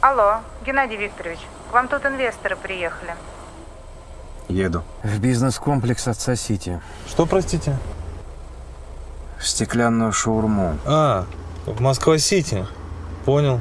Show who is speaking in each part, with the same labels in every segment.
Speaker 1: Алло, Геннадий Викторович, к вам тут инвесторы приехали.
Speaker 2: Еду.
Speaker 3: В бизнес-комплекс отца Сити.
Speaker 4: Что, простите?
Speaker 2: Стеклянную шаурму.
Speaker 4: А, в Москва-Сити. Понял.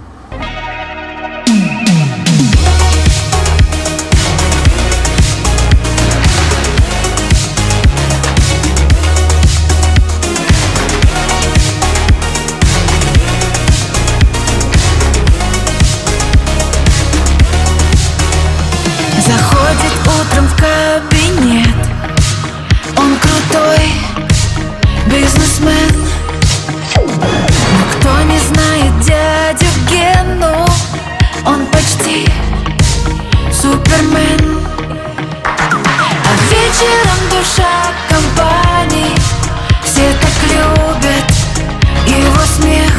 Speaker 5: Заходит утром в кабинет. Он крутой бизнесмен. Но кто не знает дядю Гену, он почти супермен. А вечером душа компании, все так любят его смех.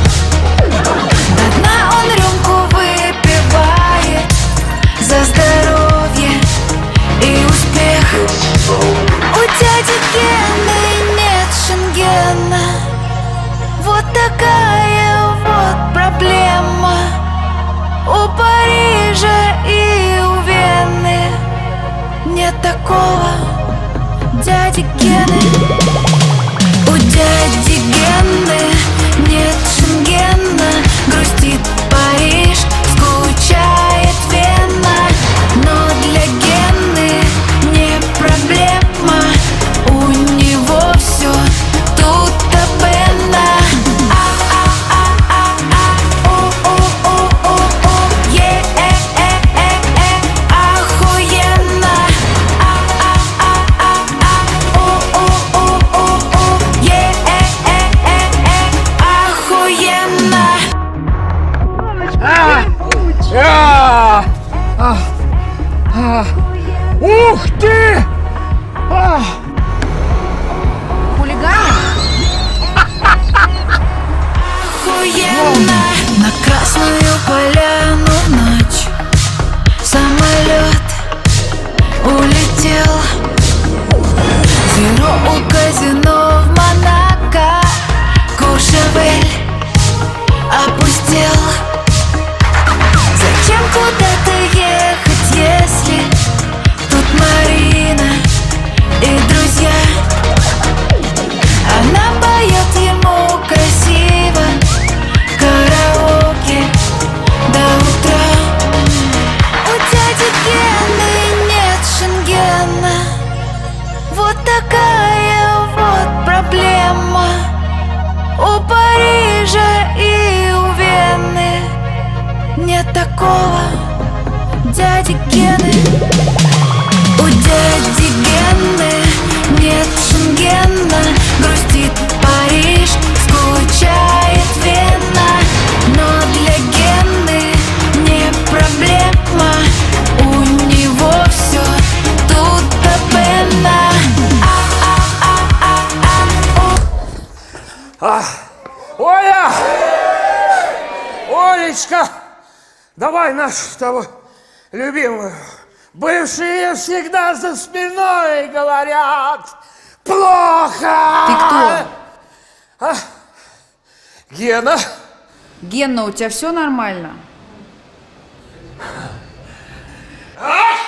Speaker 5: До дна он рюмку выпивает за здоровье и успех. У дяди Гены нет шенгена. Вот такая вот проблема. У Парижа и у Вены нет такого дяди Гены. У дяди Гены нет шенгена. Грустит Париж, скучает Вена. Но для Гены не проблема. У него все тут-то Бена. Охуенно. Охуенно.
Speaker 3: Ух ты!
Speaker 5: Охуенно. На Красную Поляну в ночь самолет улетел. Зеро у казино в Монако. Куршевель опустел. Зачем куда-то ехать, если тут Марина и друзья? Она поет ему красиво караоке до утра. У дяди Гены нет шенгена. Вот такая вот проблема. У Парижа и у Вены нет такого дяди Гены. У дяди Гены нет шенгена. Грустит Париж, скучает Вена. Но для Гены не проблема. У него все тут-то Бена.
Speaker 3: Оля! Олечка! Давай нашу того любимую. Бывшие всегда за спиной говорят плохо.
Speaker 6: Ты кто?
Speaker 3: Гена.
Speaker 6: Гена, у тебя все нормально?
Speaker 3: Ах!